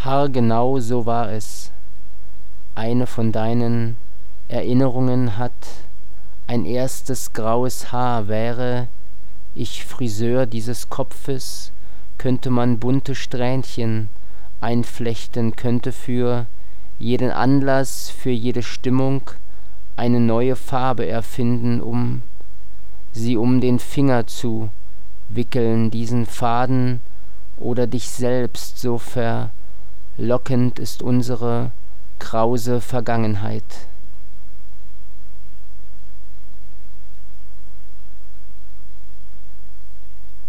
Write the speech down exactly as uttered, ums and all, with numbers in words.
Haargenau so war es. Eine von deinen Erinnerungen hat ein erstes graues Haar. Wäre ich Friseur dieses Kopfes, könnte man bunte Strähnchen einflechten, könnte für jeden Anlass, für jede Stimmung eine neue Farbe erfinden, um sie um den Finger zu wickeln, diesen Faden oder dich selbst, so verlockend ist unsere krause Vergangenheit.